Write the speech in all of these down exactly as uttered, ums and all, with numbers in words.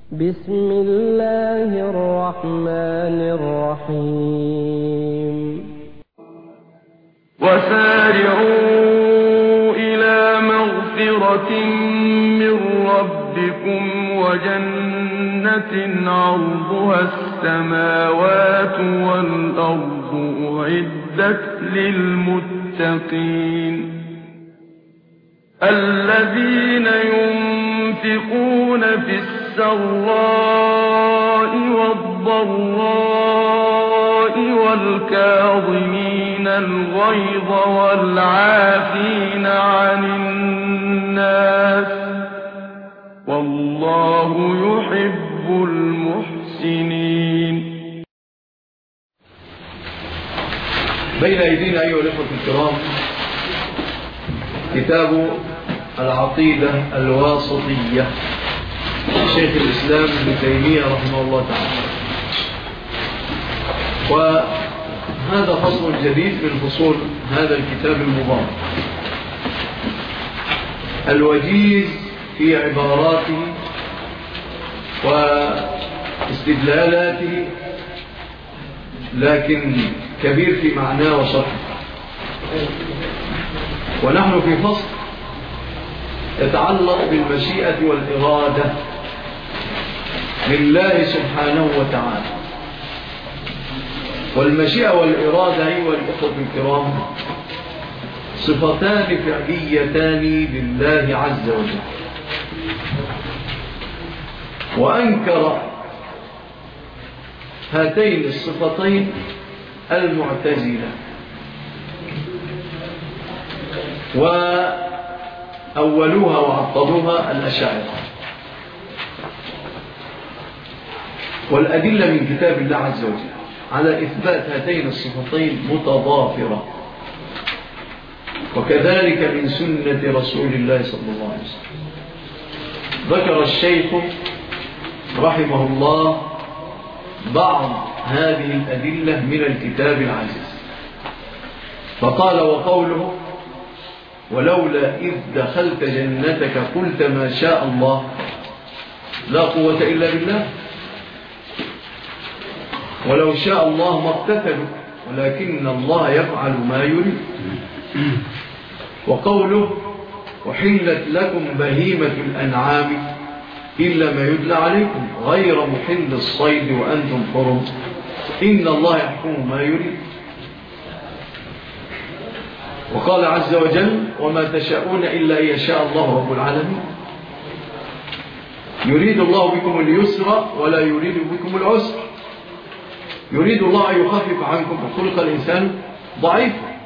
بسم الله الرحمن الرحيم وسارعوا إلى مغفرة من ربكم وجنة عرضها السماوات والأرض أعدت للمتقين الذين ينفقون في السراء والضراء والكاظمين الغيظ والعافين عن الناس والله يحب المحسنين. بين أيدينا أيها الأخوة الكرام كتاب العقيدة الواسطية شيخ الإسلام ابن تيمية رحمه الله تعالى، وهذا فصل جديد من فصول هذا الكتاب المبارك الوجيز في عباراته واستدلالاته، لكن كبير في معناه وشرحه. ونحن في فصل يتعلق بالمشيئة والإرادة لله سبحانه وتعالى. والمشيئة والإرادة أيها الأخوة الكرام صفتان فعليتان لله عز وجل، وأنكر هاتين الصفتين المعتزلة، وأولوها وعطلوها الأشاعرة. والأدلة من كتاب الله عز وجل على إثبات هاتين الصفتين متضافرة، وكذلك من سنة رسول الله صلى الله عليه وسلم. ذكر الشيخ رحمه الله بعض هذه الأدلة من الكتاب العزيز، فقال: وقوله ولولا إذ دخلت جنتك قلت ما شاء الله لا قوة إلا بالله ولو شاء الله ما اقتتلوا ولكن الله يفعل ما يريد. وقوله وحلت لكم بهيمة الأنعام إلا ما يتلى عليكم غير محل الصيد وأنتم حرم إن الله يحكم ما يريد. وقال عز وجل وما تشاءون إلا أن يشاء الله رب العالمين يريد الله بكم اليسر ولا يريد بكم العسر يريد الله أن يخفف عنكم وخلق الإنسان ضعيفا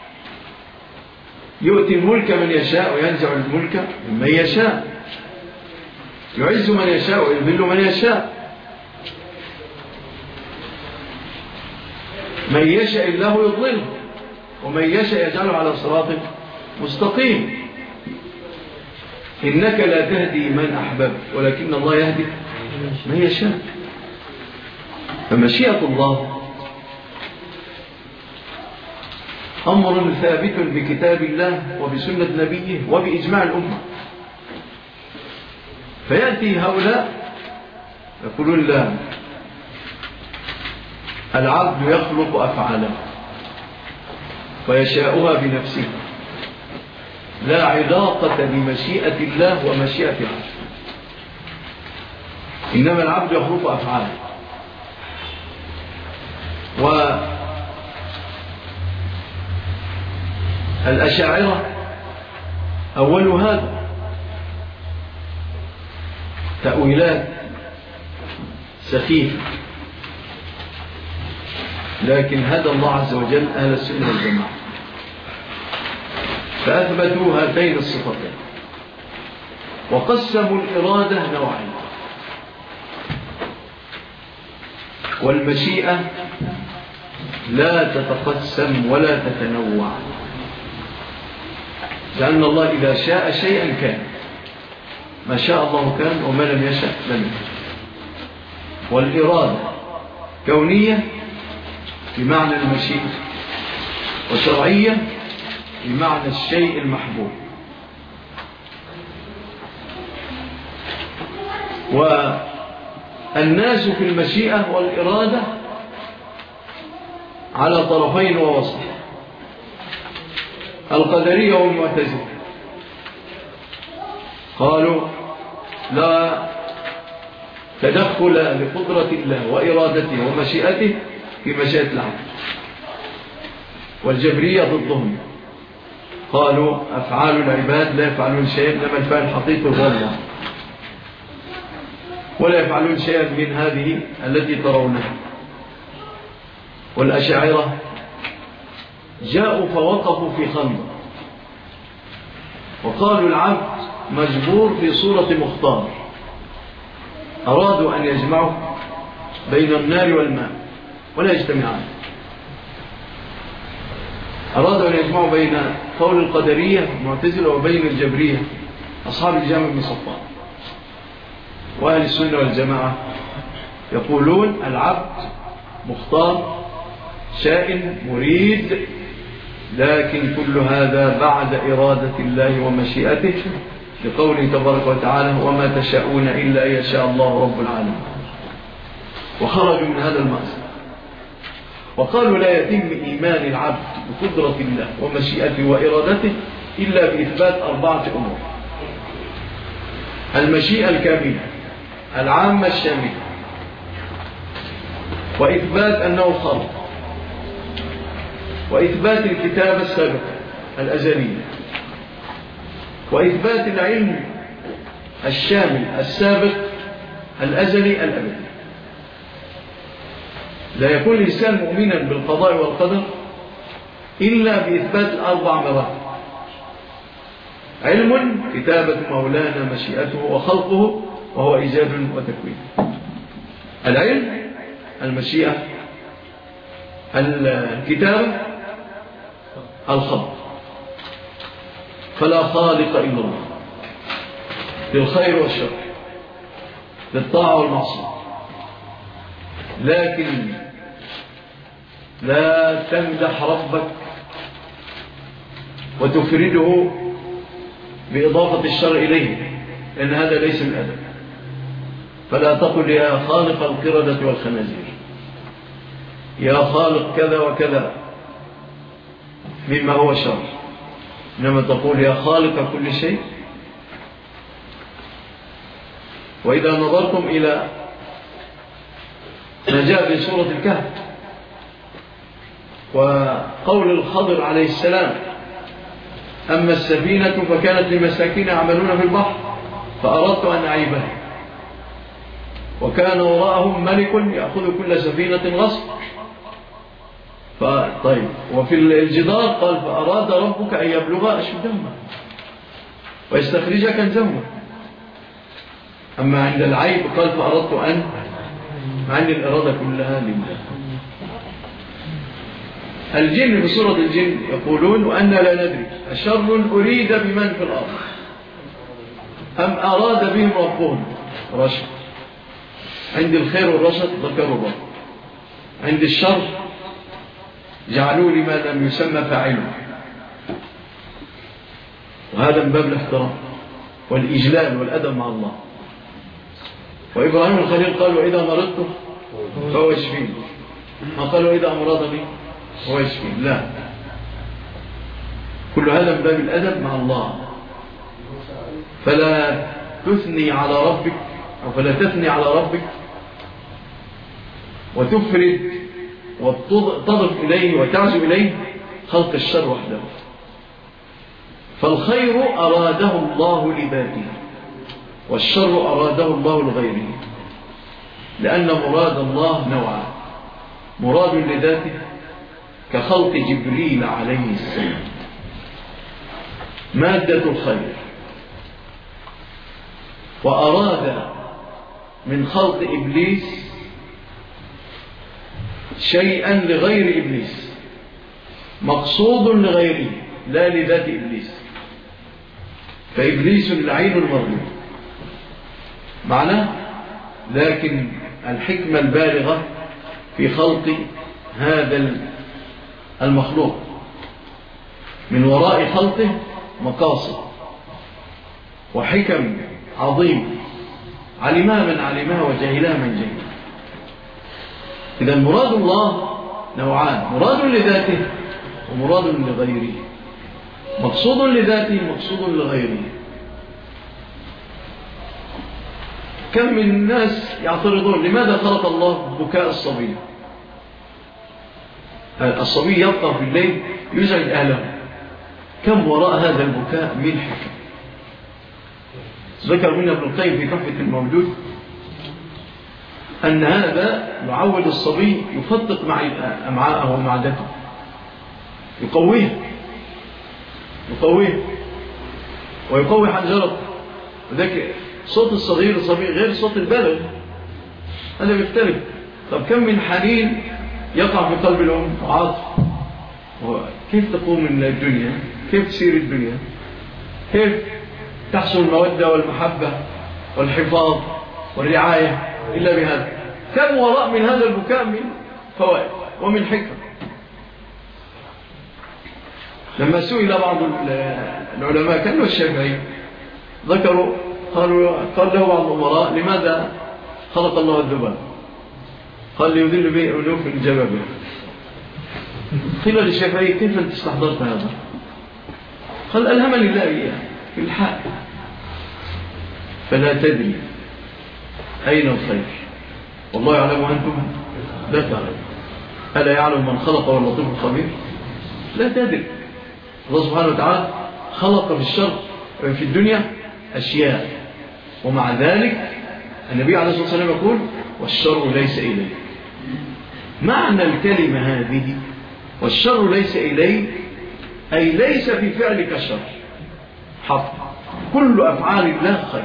يؤتي الملك من يشاء وينزع الملك ممن يشاء يعز من يشاء ويذل من يشاء من يشاء الله يضلله ومن يشاء يجعله على صراط مستقيم. إنك لا تهدي من أحببت ولكن الله يهدي من يشاء. فمشيئة الله أمر ثابت بكتاب الله وبسنة نبيه وبإجماع الأمة. فيأتي هؤلاء يقولون لا، العبد يخلق أفعاله ويشاءها بنفسه، لا علاقة بمشيئة الله ومشيئة العبد، إنما العبد يخلق أفعاله. والأشاعرة أول هذا تأويلات سخيفة، لكن هدى الله عز وجل أهل السنة والجماعة فأثبتوا هاتين الصفتين وقسموا الإرادة نوعين. والمشيئة لا تتقسم ولا تتنوع، لأن الله إذا شاء شيئا كان، ما شاء الله كان وما لم يشاء لم يكن. والإرادة كونية بمعنى المشيئة، وشرعية بمعنى الشيء المحبوب. الناس في المشيئة والإرادة على طرفين ووسط، القدرية والمعتزلة قالوا لا تدخل لقدرة الله وإرادته ومشيئته في مشيئة العبد، والجبرية ضدهم قالوا أفعال العباد لا يفعلون شيئا إنما الفعل الحقيقي هو الله، ولا يفعلون شيئا من هذه التي ترونها. والأشاعرة جاءوا فوقفوا في خندق وقالوا العبد مجبور في صورة مختار، أرادوا أن يجمعوا بين النار والماء ولا يجتمعان، أرادوا أن يجمعوا بين قول القدرية المعتزلة وبين الجبرية أصحاب الجامع بن صفوان. وأهل السنة والجماعة يقولون العبد مختار شائن مريد، لكن كل هذا بعد إرادة الله ومشيئته، لقوله تبارك وتعالى وما تشاءون إلا أن يشاء الله رب العالمين. وخرجوا من هذا المأزق وقالوا لا يتم إيمان العبد بقدرة الله ومشيئته وإرادته إلا بإثبات أربعة أمور: المشيئة الكاملة العامة الشاملة، وإثبات أنه خلق، وإثبات الكتابة السابقة الأزلية، وإثبات العلم الشامل السابق الأزلي الأبدي. لا يكون الإنسان مؤمنا بالقضاء والقدر إلا بإثبات الأربع مراتب: علم كتابة مولانا مشيئته وخلقه وهو إيجاد وتكوين، العلم المشيئة الكتابة الخلق، فلا خالق إلا الله للخير والشر للطاعة والمعصية. لكن لا تمدح ربك وتفرده بإضافة الشر إليه، لأن هذا ليس من الأدب. فلا تقل يا خالق القردة والخنازير، يا خالق كذا وكذا مما هو شر، إنما تقول يا خالق كل شيء. وإذا نظرتم إلى ما جاء في سورة الكهف وقول الخضر عليه السلام أما السفينة فكانت لمساكين يعملون في البحر فأردت أن أعيبها وكان وراءهم ملك يأخذ كل سفينة غصب. طيب، وفي الجدار قال فأراد ربك أن يبلغ أشدهما ويستخرج كنزهما. أما عند العيب قال فأردت أن عن الإرادة كلها لله. الجن في سورة الجن يقولون وأن لا ندري أشر أريد بمن في الأرض أم أراد بهم ربهم رشد. عند الخير والرشد ذكروا الله، عند الشر جعلوا لما لم يسمى فاعله، وهذا من باب الاحترام والإجلال والأدب مع الله. وإبراهيم الخليل قال وإذا مرضت فهو يشفين، ما قالوا إذا أمرضني هو يشفين، لا، كل هذا من باب الأدب مع الله. فلا تثني على ربك أو فلا تثني على ربك وتفرد وتضف إليه وتعزو إليه خلق الشر وحده. فالخير أراده الله لذاته والشر أراده الله لغيره، لأن مراد الله نوعان: مراد لذاته كخلق جبريل عليه السلام مادة الخير، وأراد من خلق إبليس شيئا لغير إبليس مقصود لغيره لا لذات إبليس، فإبليس العين المظلوم معناه. لكن الحكمة البالغة في خلق هذا المخلوق من وراء خلقه مقاصد وحكم عظيمة علمها من علمها وجهلها من جهلها. إذا مراد الله نوعان، مراد لذاته ومراد لغيره، مقصود لذاته مقصود لغيره. كم من الناس يعترضون لماذا خلق الله بكاء الصبي؟ الصبي يبقى في الليل يزعج أهله، كم وراء هذا البكاء من حكم. ذكر منه ابن القيم في تحفة المولود أن هذا يعود الصبي يفتق مع أمعاءه ومعدته، يقويه يقويه ويقوي حنجرته. وذلك صوت الصغير الصبي غير صوت البالغ، هذا بيختلف. طب كم من حنين يقع في قلب الأم وعاطف، كيف تقوم من الدنيا، كيف تسير الدنيا، كيف تحصل المودة والمحبة والحفاظ والرعاية إلا بهذا. كم وراء من هذا البكاء من فوائد ومن حكم. لما سئل بعض العلماء كانوا الشافعي ذكروا قالوا قال له بعض الأمراء لماذا خلق الله الذباب؟ قال ليذل به ألوف الجبابرة. قيل للشافعي كيف أنت استحضرت هذا؟ قال ألهمني الله إياه في الحال، فلا تدري أين الخير والله يعلم وأنتم لا تعلمون. ألا يعلم من خلق واللطيف الخبير؟ لا تدري. الله سبحانه وتعالى خلق في الشر في الدنيا أشياء، ومع ذلك النبي عليه الصلاة والسلام يقول والشر ليس إليه. معنى الكلمة هذه والشر ليس إليه أي ليس في فعلك شر، حق كل أفعال الله خير،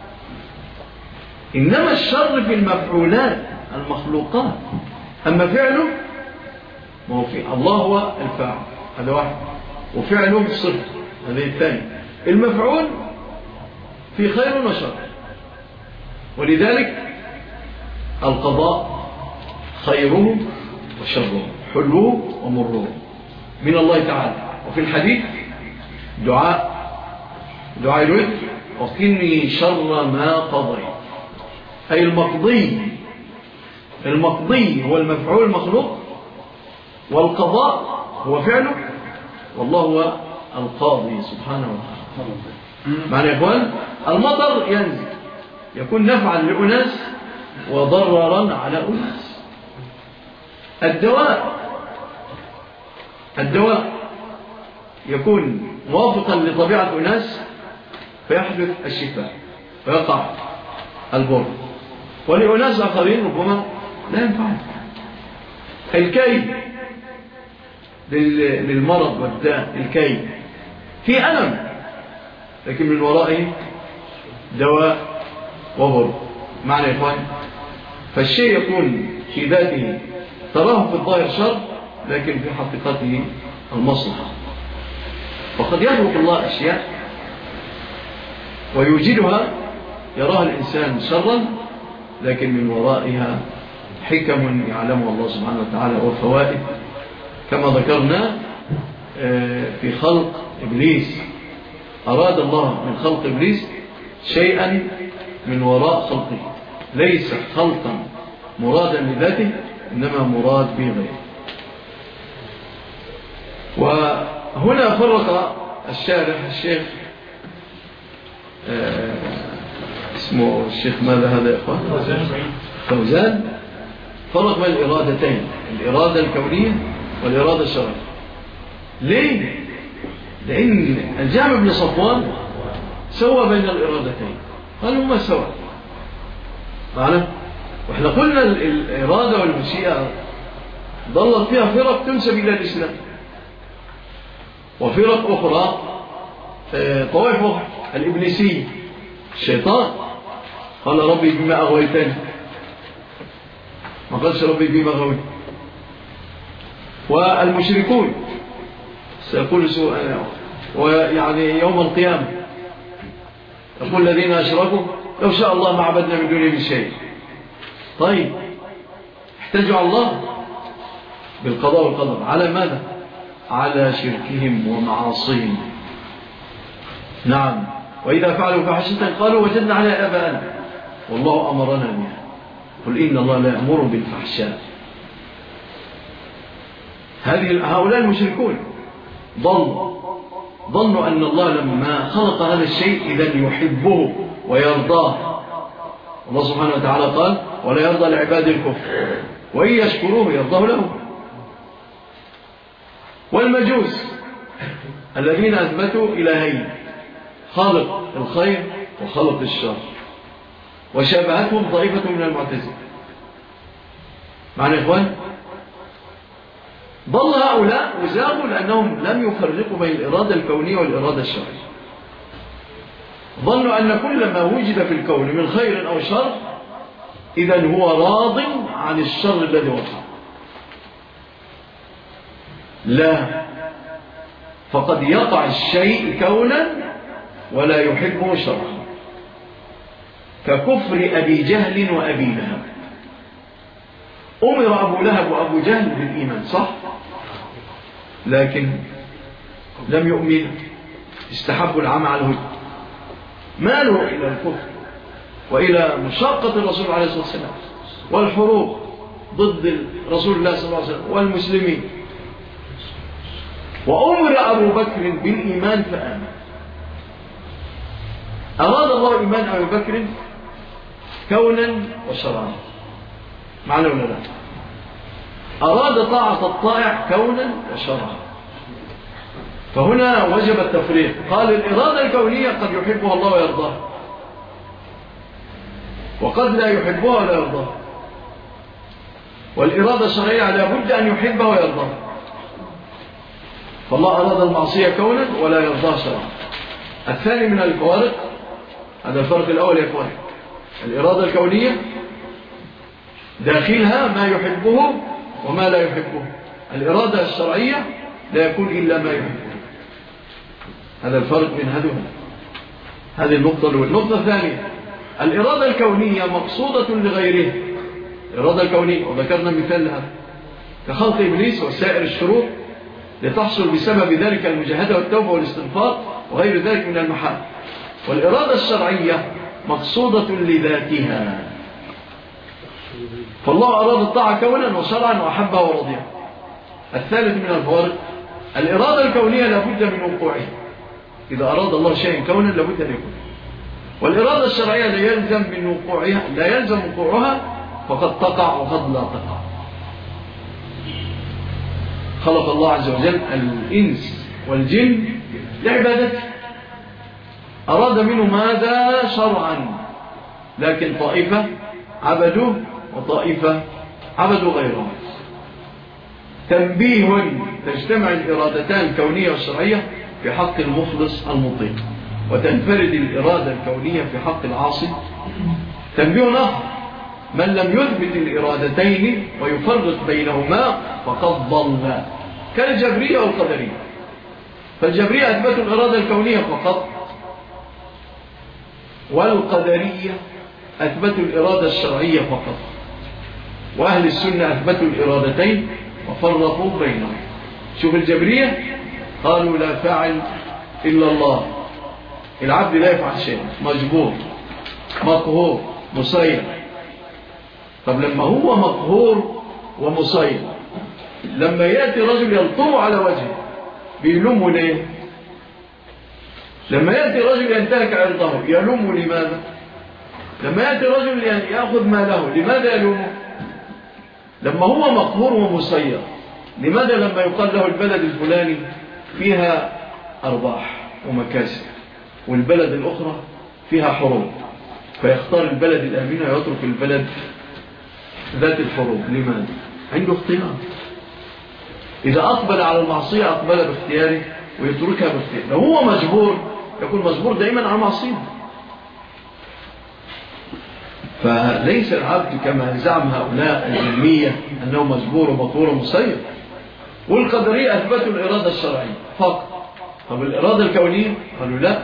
إنما الشر في المفعولات المخلوقات. أما فعله ما هو في الله هو الفاعل، هذا واحد، وفعله صفر، هذا الثاني. المفعول في خير وشر، ولذلك القضاء خيره وشره، حلوه ومره من الله تعالى. وفي الحديث دعاء دعاء الوتر وقني شر ما قضيت، أي المقضي. المقضي هو المفعول المخلوق، والقضاء هو فعله، والله هو القاضي سبحانه وتعالى. معنى يا إخوان المطر ينزل يكون نفعا لأناس وضررا على أناس. الدواء الدواء يكون موافقا لطبيعة أناس فيحدث الشفاء ويقع البر، ولأناس آخرين ربما لا ينفع. الكي للمرض والداء، الكي في ألم لكن من ورائه دواء وبر. معنى يا إخوان فالشيء يكون في ذاته تراه في الظاهر شر لكن في حقيقته المصلحة. وقد يخلق الله أشياء ويوجدها يراها الإنسان شرا لكن من ورائها حكم يعلمها الله سبحانه وتعالى وفوائد، كما ذكرنا في خلق إبليس. أراد الله من خلق إبليس شيئا من وراء خلقه، ليس خلقا مرادا لذاته إنما مراد به غيره. وهنا فرق الشارح الشيخ آه اسمه الشيخ ماذا هذا يا إخوان فوزان، فرق بين الإرادتين، الإرادة الكونية والإرادة الشرعية. ليه؟ لأن الجامع بن صفوان سوى بين الإرادتين، قال هما سوى معنا. وإحنا قلنا الإرادة والمشيئة ضلت فيها فرق تنسب إلى الإسلام، وفرق أخرى طوائف أخرى الإبليسية الشيطان قال ربي بما أغويتني، ما قالش ربي بما أغويتني. والمشركون سيقول سوء ويعني يوم القيامة يقول الذين أشركوا لو شاء الله ما عبدنا من دونه من شيء. طيب احتجوا على الله بالقضاء والقدر على ماذا؟ على شركهم ومعاصيهم. نعم، وإذا فعلوا فحشة قالوا وجدنا على آبائنا. والله أمرنا بها. قل إن الله لا يأمر بالفحشاء. هذه هؤلاء المشركون ظنوا ظنوا أن الله لما خلق هذا الشيء إذن يحبه ويرضاه. الله سبحانه وتعالى قال ولا يرضى لعباد الكفر وإن يشكروه يرضاه لهم. والمجوس الذين أثبتوا إلهين، خالق الخير وخالق الشر، وشابهتهم طائفة من المعتزلة. معنى إخوان ضل هؤلاء وزاغوا لأنهم لم يفرقوا بين الإرادة الكونية والإرادة الشرعية. ظنوا أن كل ما وجد في الكون من خير أو شر إذن هو راض عن الشر الذي وقع. لا، فقد يقع الشيء كونا ولا يحبه شرعا، ككفر أبي جهل وأبي لهب. أمر أبو لهب وأبو جهل بالإيمان صح، لكن لم يؤمن، استحبوا العمى على الهدى، مالوا إلى الكفر وإلى مشاقة الرسول عليه الصلاة والسلام والحروب ضد رسول الله صلى الله عليه وسلم والمسلمين. وأمر أبو بكر بالإيمان فآمن. أراد الله إيمان أبو بكر كونا وشرعا، معنى ولا لا؟ أراد طاعة الطائع كونا وشرعا. فهنا وجب التفريق. قال الإرادة الكونية قد يحبها الله ويرضاها، وقد لا يحبها ولا يرضاها. والإرادة الشرعية لا بد أن يحبها ويرضاها. فالله أراد المعصية كونا ولا يرضاها شرعا. الثاني من الفوارق، هذا الفرق الأول يا إخوان، الإرادة الكونية داخلها ما يحبه وما لا يحبه. الإرادة الشرعية لا يكون إلا ما يحبه. هذا الفرق بين هذه هذه النقطة الأولى. النقطة الثانية، الإرادة الكونية مقصودة لغيره. الإرادة الكونية وذكرنا مثال لها كخلق إبليس وسائر الشرور لتحصل بسبب ذلك المجاهدة والتوبة والاستغفار وغير ذلك من المحال. والإرادة الشرعية مقصودة لذاتها. فالله أراد الطاعة كونا وشرعا وأحبها ورضيها. الثالث من الفوارق، الإرادة الكونية لابد من وقوعها. إذا أراد الله شيئا كونا لابد أن يكون. والإرادة الشرعية لا يلزم من وقوعها، لا يلزم وقوعها، فقد تقع وقد لا تقع. خلق الله عز وجل الإنس والجن لعبادته، أراد منه ماذا؟ شرعا، لكن طائفة عبدوه وطائفة عبدوا غيره. تنبيه، تجتمع الإرادتان الكونية والشرعية في حق المخلص المطيع، وتنفرد الإرادة الكونية في حق العاصي. تنبيه آخر، من لم يثبت الإرادتين ويفرق بينهما فقد ضل، كالجبرية والقدرية. فالجبرية أثبتوا الإرادة الكونية فقط، والقدرية أثبتوا الإرادة الشرعية فقط. وأهل السنة أثبتوا الإرادتين وفرقوا بينهم. شوف الجبرية قالوا لا فاعل إلا الله، العبد لا يفعل شيء، مجبور مقهور مسير. طب لما هو مقهور ومسير، لما يأتي رجل يلطم على وجهه بيلومه ليه؟ لما يأتي رجل ينتهك عرضه يلومه لماذا؟ لما يأتي رجل يأخذ ماله لماذا يلومه؟ لما هو مقهور ومسير، لماذا لما يقال له البلد الفلاني فيها أرباح ومكاسب والبلد الأخرى فيها حروب، فيختار البلد الآمنة ويترك البلد ذات الحروب؟ لماذا؟ عنده اختيار. إذا أقبل على المعصية أقبل باختياره ويتركها باختياره. لو هو مجبور يكون مجبور دائما على معصية. فليس العبد كما زعم هؤلاء العلمية أنه مجبور ومطور ومسير. والقدرية أثبتوا الإرادة الشرعية فقط. طب الإرادة الكونية قالوا لا،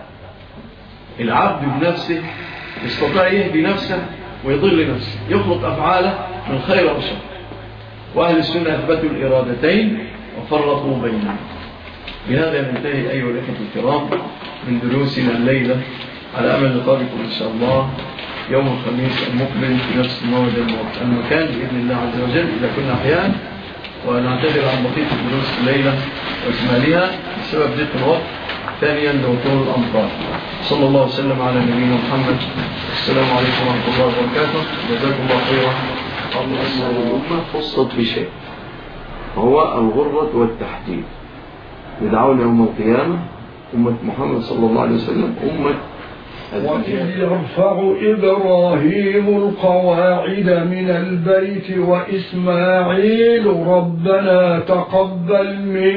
العبد بنفسه يستطيع يهدي نفسه ويضل نفسه، يخلق أفعاله من خير وشر. وأهل السنة أثبتوا الإرادتين وفرقوا بينهم. بهذا ننتهي أيها الأخوة الكرام من دروسنا الليلة، على أمل لقائكم إن شاء الله يوم الخميس المقبل في نفس الموعد المكان بإذن الله عز وجل إذا كنا أحيان، ونعتذر عن بقية الدروس الليلة وإكمالها بسبب ضيق الوقت، ثانيا لوصول الأمطار. صلى الله وسلم على نبينا محمد. السلام عليكم ورحمة الله وبركاته. جزاكم الله خيرا. الأمة خصت بشيء هو الغرة والتحديد. يدعون يوم القيامة أمة محمد صلى الله عليه وسلم أمة. وإذ يرفع إبراهيم القواعد من البيت وإسماعيل ربنا تقبل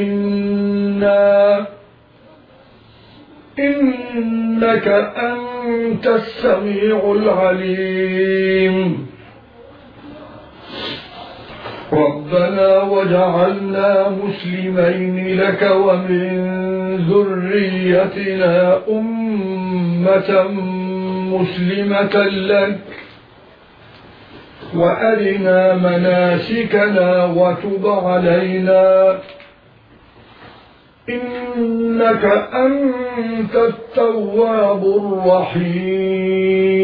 منا إنك أنت السميع العليم ربنا وجعلنا مسلمين لك ومن ذريتنا أمة مسلمة لك وأرنا مناسكنا وتب علينا إنك أنت التواب الرحيم.